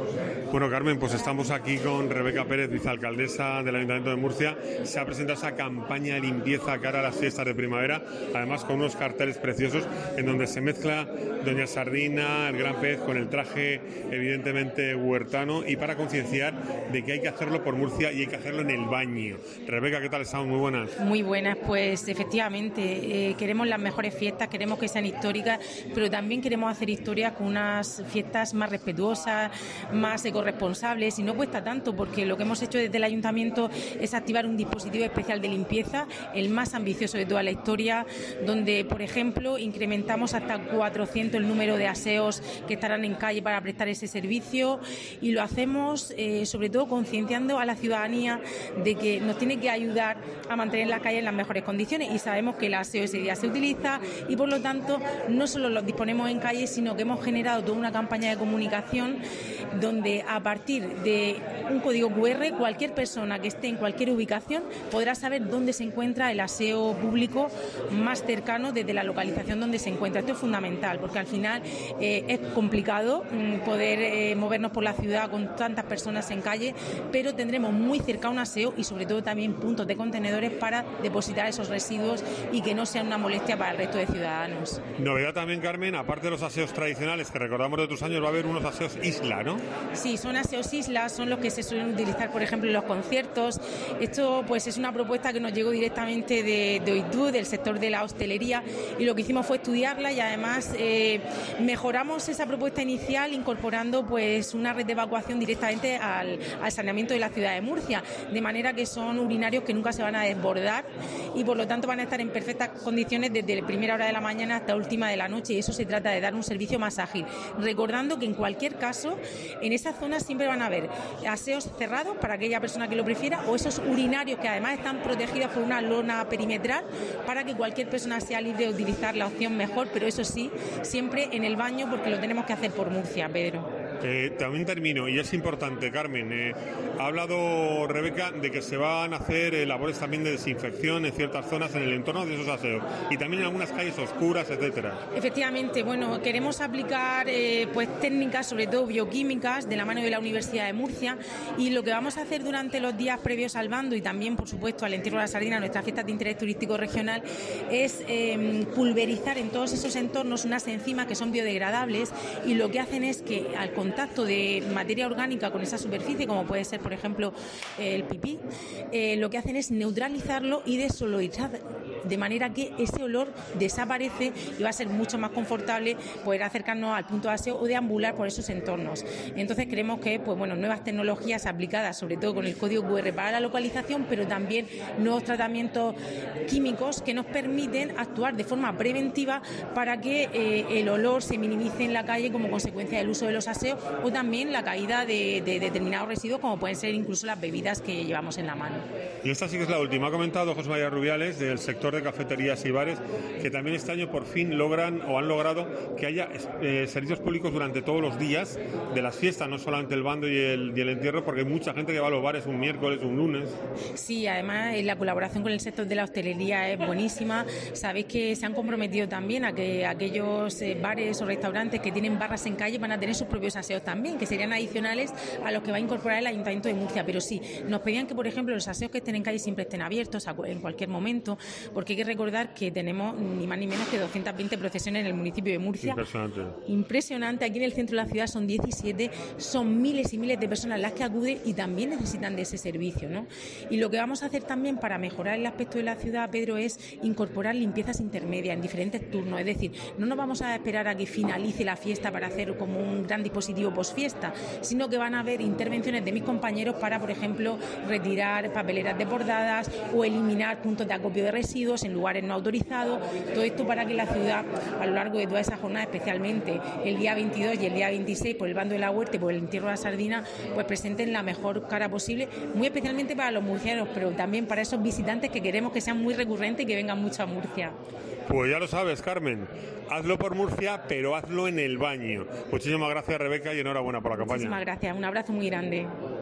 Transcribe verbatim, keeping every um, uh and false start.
Bueno, Carmen, pues estamos aquí con Rebeca Pérez, vicealcaldesa del Ayuntamiento de Murcia. Se ha presentado esa campaña de limpieza cara a las fiestas de primavera, además con unos carteles preciosos en donde se mezcla Doña Sardina, el gran pez, con el traje evidentemente huertano, y para concienciar de que hay que hacerlo por Murcia y hay que hacerlo en el baño. Rebeca, ¿qué tal estamos? Muy buenas. Muy buenas, pues efectivamente, eh, queremos las mejores fiestas, queremos que sean históricas, pero también queremos hacer historias con unas fiestas más respetuosas, más ecorresponsables, y no cuesta tanto, porque lo que hemos hecho desde el Ayuntamiento es activar un dispositivo especial de limpieza, el más ambicioso de toda la historia, donde, por ejemplo, incrementamos hasta cuatrocientos el número de aseos que estarán en calle para prestar ese servicio, y lo hacemos eh, sobre todo concienciando a la ciudadanía de que nos tiene que ayudar a mantener la calle en las mejores condiciones, y sabemos que el aseo ese día se utiliza, y por lo tanto no solo los disponemos en calle, sino que hemos generado toda una campaña de comunicación donde a partir de un código cu erre cualquier persona que esté en cualquier ubicación podrá saber dónde se encuentra el aseo público más cercano desde la localización donde se encuentra. Esto es fundamental porque al final eh, es complicado mm, poder eh, movernos por la ciudad con tantas personas en calle, pero tendremos muy cerca un aseo y sobre todo también puntos de contenedores para depositar esos residuos y que no sean una molestia para el resto de ciudadanos. Novedad también, Carmen, aparte de los aseos tradicionales que recordamos de tus años, va a haber unos aseos isla, ¿no? Sí, son aseos islas, son los que se suelen utilizar, por ejemplo, en los conciertos. Esto pues es una propuesta que nos llegó directamente de, de OITU, del sector de la hostelería, y lo que hicimos fue estudiarla y además eh, mejoramos esa propuesta inicial incorporando pues una red de evacuación directamente al, al saneamiento de la ciudad de Murcia, de manera que son urinarios que nunca se van a desbordar y por lo tanto van a estar en perfectas condiciones desde la primera hora de la mañana hasta última de la noche, y eso se trata de dar un servicio más ágil, recordando que en cualquier caso en esa zona siempre van a haber aseos cerrados para aquella persona que lo prefiera, o esos urinarios que además están protegidos por una lona perimetral para que cualquier persona sea libre de utilizar la opción mejor, pero eso sí, siempre en el baño, porque lo tenemos que hacer por Murcia, Pedro. Eh, también termino, y es importante, Carmen, eh, ha hablado Rebeca de que se van a hacer eh, labores también de desinfección en ciertas zonas en el entorno de esos aseos y también en algunas calles oscuras, etcétera. Efectivamente, bueno, queremos aplicar eh, pues técnicas, sobre todo bioquímicas, de la mano de la Universidad de Murcia, y lo que vamos a hacer durante los días previos al bando y también, por supuesto, al entierro de la sardina, nuestras fiestas de interés turístico regional, es eh, pulverizar en todos esos entornos unas enzimas que son biodegradables, y lo que hacen es que al contacto de materia orgánica con esa superficie, como puede ser, por ejemplo, el pipí, eh, lo que hacen es neutralizarlo y desolorizar, de manera que ese olor desaparece y va a ser mucho más confortable poder acercarnos al punto de aseo o deambular por esos entornos. Entonces creemos que pues bueno, nuevas tecnologías aplicadas, sobre todo con el código cu erre para la localización, pero también nuevos tratamientos químicos que nos permiten actuar de forma preventiva para que eh, el olor se minimice en la calle como consecuencia del uso de los aseos, o también la caída de, de determinados residuos, como pueden ser incluso las bebidas que llevamos en la mano. Y esta sí que es la última. Ha comentado José María Rubiales del sector de cafeterías y bares que también este año por fin logran o han logrado que haya eh, servicios públicos durante todos los días de las fiestas, no solamente el bando y el, y el entierro, porque hay mucha gente que va a los bares un miércoles, un lunes. Sí, además la colaboración con el sector de la hostelería es buenísima. Sabéis que se han comprometido también a que aquellos eh, bares o restaurantes que tienen barras en calle van a tener sus propios aseos también, que serían adicionales a los que va a incorporar el Ayuntamiento de Murcia. Pero sí, nos pedían que, por ejemplo, los aseos que estén en calle siempre estén abiertos a, en cualquier momento, porque hay que recordar que tenemos ni más ni menos que doscientas veinte procesiones en el municipio de Murcia. Impresionante. Impresionante. Aquí en el centro de la ciudad son diecisiete, son miles y miles de personas las que acuden y también necesitan de ese servicio, ¿no? Y lo que vamos a hacer también para mejorar el aspecto de la ciudad, Pedro, es incorporar limpiezas intermedias en diferentes turnos. Es decir, no nos vamos a esperar a que finalice la fiesta para hacer como un gran dispositivo posfiesta, sino que van a haber intervenciones de mis compañeros para, por ejemplo, retirar papeleras desbordadas o eliminar puntos de acopio de residuos en lugares no autorizados. Todo esto para que la ciudad, a lo largo de toda esa jornada, especialmente el día veintidós y el día veintiséis, por el bando de la huerta y por el entierro de la sardina, pues presenten la mejor cara posible, muy especialmente para los murcianos, pero también para esos visitantes que queremos que sean muy recurrentes y que vengan mucho a Murcia. Pues ya lo sabes, Carmen, hazlo por Murcia, pero hazlo en el baño. Muchísimas gracias, Rebeca, y enhorabuena por la campaña. Muchísimas gracias, un abrazo muy grande.